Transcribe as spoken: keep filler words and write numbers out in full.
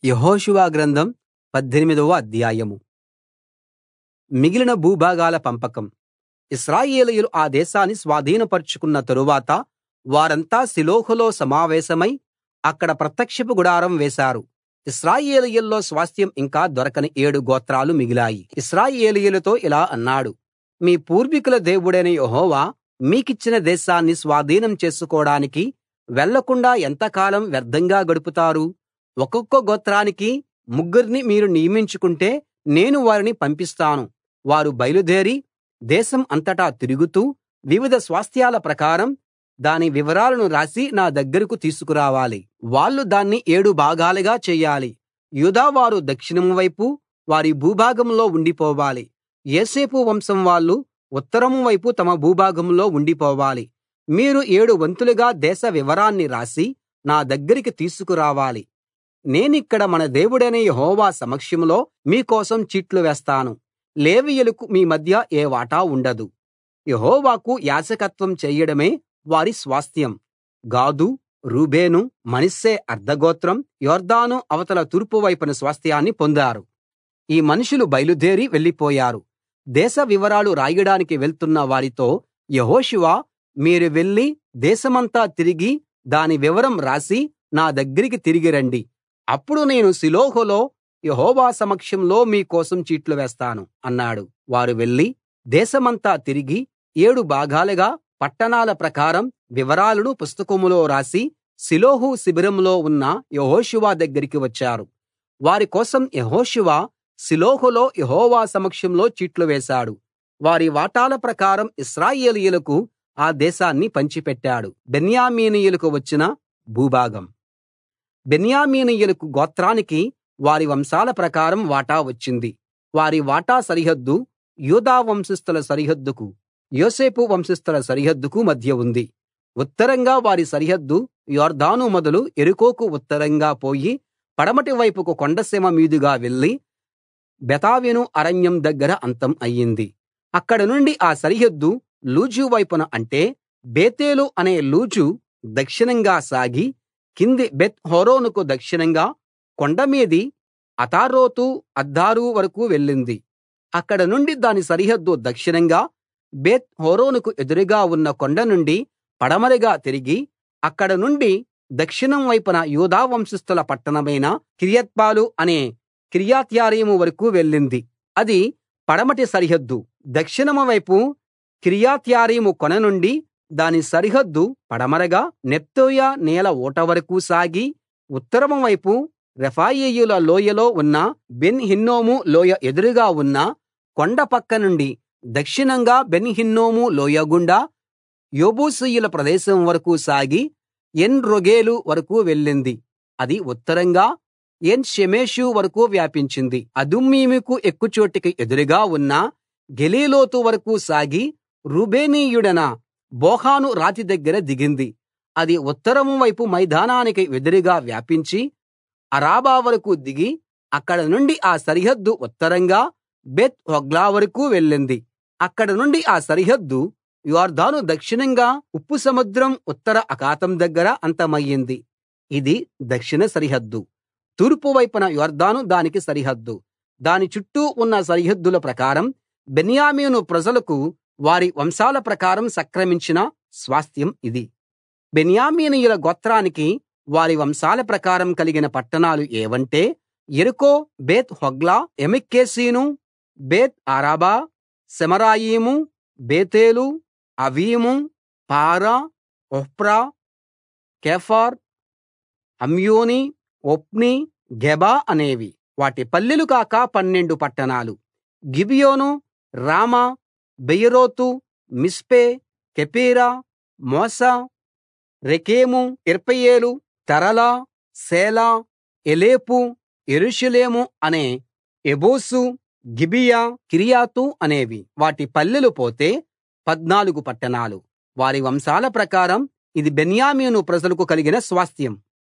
యెహోషువ గ్రంథం పద్దెనిమిదవ అధ్యాయం. మిగిలిన భూభాగాల పంపకం. ఇశ్రాయేలీయులు ఆ దేశాన్ని స్వాధీనపరచుకున్న తరువాత వారంతా షిలోహులో సమావేశమై అక్కడ ప్రత్యక్షపు గుడారం వేశారు. ఇశ్రాయేలీయుల్లో స్వాస్థ్యం ఇంకా దొరకని ఏడు గోత్రాలు మిగిలాయి. ఇశ్రాయేలీయులతో ఇలా అన్నాడు: మీ పూర్వీకుల దేవుడైన యెహోవా మీకిచ్చిన దేశాన్ని స్వాధీనం చేసుకోడానికి వెళ్ళకుండా ఎంతకాలం వ్యర్థంగా గడుపుతారు? ఒక్కొక్క గోత్రానికి ముగ్గుర్ని మీరు నియమించుకుంటే నేను వారిని పంపిస్తాను. వారు బయలుదేరి దేశం అంతటా తిరుగుతూ వివిధ స్వాస్థ్యాల ప్రకారం దాని వివరాలను రాసి నా దగ్గరకు తీసుకురావాలి. వాళ్ళు దాన్ని ఏడు భాగాలుగా చెయ్యాలి. యూదావారు దక్షిణం వైపు వారి భూభాగంలో ఉండిపోవాలి. యోసేపు వంశం వాళ్ళు ఉత్తరం వైపు తమ భూభాగంలో ఉండిపోవాలి. మీరు ఏడు వంతులుగా దేశ వివరాన్ని రాసి నా దగ్గరికి తీసుకురావాలి. నేనిక్కడ మన దేవుడైన యెహోవా సమక్షంలో మీకోసం చీట్లు వేస్తాను. లేవీయులకు మీ మధ్య ఏ వాటా ఉండదు. యెహోవాకు యాజకత్వం చేయడమే వారి స్వాస్థ్యం. గాదు, రూబేను, మనష్షే అర్థగోత్రం యొర్దాను అవతల తూర్పు వైపున స్వాస్థ్యాన్ని పొందారు. ఈ మనుషులు బయలుదేరి వెళ్ళిపోయారు. దేశ వివరాలు రాయడానికి వెళ్తున్న వారితో యెహోషువ, మీరు వెళ్లి దేశమంతా తిరిగి దాని వివరం రాసి నా దగ్గరికి తిరిగి రండి. అప్పుడు నేను షిలోహులో యెహోవా సమక్షంలో మీ కోసం చీట్లు వేస్తాను అన్నాడు. వారు వెళ్లి దేశమంతా తిరిగి ఏడు భాగాలుగా పట్టణాల ప్రకారం వివరాలను పుస్తకంలో రాసి షిలోహు శిబిరంలో ఉన్న యెహోషువ దగ్గరికి వచ్చారు. వారి కోసం యెహోషువ షిలోహులో యెహోవా సమక్షంలో చీట్లు వేశాడు. వారి వాటాల ప్రకారం ఇశ్రాయేలీయులకు ఆ దేశాన్ని పంచిపెట్టాడు. బెన్యామీనీయులకు వచ్చిన భూభాగం. బెన్యామీనీయులకు గోత్రానికి వారి వంశాల ప్రకారం వాటా వచ్చింది. వారి వాటా సరిహద్దు యూదా వంశస్థుల సరిహద్దుకు యోసేపు వంశస్థుల సరిహద్దుకు మధ్య ఉంది. ఉత్తరంగా వారి సరిహద్దు యొర్దాను మొదలు యెరికోకు ఉత్తరంగా పోయి పడమటి వైపుకు కొండసీమ మీదుగా వెళ్లి బేతావెను అరణ్యం దగ్గర అంతం అయింది. అక్కడ నుండి ఆ సరిహద్దు లూజు వైపున అంటే బేతేలు అనే లూజు దక్షిణంగా సాగి కింది బెత్ హోరోనుకు దక్షిణంగా కొండమీది అతారోతు అద్దారు వరకూ వెళ్ళింది. అక్కడ నుండి దాని సరిహద్దు దక్షిణంగా బెత్ హోరోనుకు ఎదురుగా ఉన్న కొండ నుండి పడమరగా తిరిగి అక్కడ నుండి దక్షిణం వైపున యూదా వంశస్థుల పట్టణమైన కిర్యత్బాలు అనే కిర్యత్యారీము వరకూ వెళ్ళింది. అది పడమటి సరిహద్దు. దక్షిణం వైపు కిర్యత్యారీము కొన నుండి దాని సరిహద్దు పడమరగా నెప్తోయ నీళ్ల ఊట వరకూ సాగి ఉత్తరం వైపు రెఫాయీయుల లోయలో ఉన్న బెన్ హిన్నోము లోయ ఎదురుగా ఉన్న కొండ పక్క నుండి దక్షిణంగా బెన్ హిన్నోము లోయ గుండా యెబూసీయుల ప్రదేశం వరకూ సాగి ఎన్ రోగేలు వరకూ వెళ్ళింది. అది ఉత్తరంగా ఎన్ షెమెషు వరకూ వ్యాపించింది. అదుమ్మీముకు ఎక్కుచోటికి ఎదురుగా ఉన్న గెలీలోతు వరకూ సాగి రూబేనీయుడైన బోహాను రాతి దగ్గర దిగింది. అది ఉత్తరం వైపు మైదానానికి ఎదురుగా వ్యాపించి అరాబా వరకూ దిగి అక్కడ నుండి ఆ సరిహద్దు ఉత్తరంగా బెత్ హోగ్లా వరకూ వెళ్ళింది. అక్కడ నుండి ఆ సరిహద్దు యొర్దాను దక్షిణంగా ఉప్పు సముద్రం ఉత్తర అఖాతం దగ్గర అంతమయింది. ఇది దక్షిణ సరిహద్దు. తూర్పు వైపున యొర్దాను దానికి సరిహద్దు. దాని చుట్టూ ఉన్న సరిహద్దుల ప్రకారం బెన్యామీను ప్రజలకు వారి వంశాల ప్రకారం సంక్రమించిన స్వాస్థ్యం ఇది. బెన్యామీనీయుల గోత్రానికి వారి వంశాల ప్రకారం కలిగిన పట్టణాలు ఏవంటే యెరికో, బేత్ హోగ్లా, ఎమెక్కేసీను, బేత్ అరాబా, సెమరాయిము, బేతేలు, అవీము, పారా, ఒఫ్రా, కెఫార్, అమ్యోని, ఒప్ని, గెబా అనేవి. వాటి పల్లెలు కాక పన్నెండు పట్టణాలు. గిబియోను, రామా, బెయేరోతు, మిస్పే, కెఫీరా, మోసా, రెకెము, ఇర్పెయేలు, తరలా, సేలా, ఎలెపు, యెరూషలేము అనే ఎబూసు, గిబియా, కిర్యాతు అనేవి. వాటి పల్లెలు పోతే పద్నాలుగు పట్టణాలు. వారి వంశాల ప్రకారం ఇది బెన్యామీను ప్రజలకు కలిగిన స్వాస్థ్యం.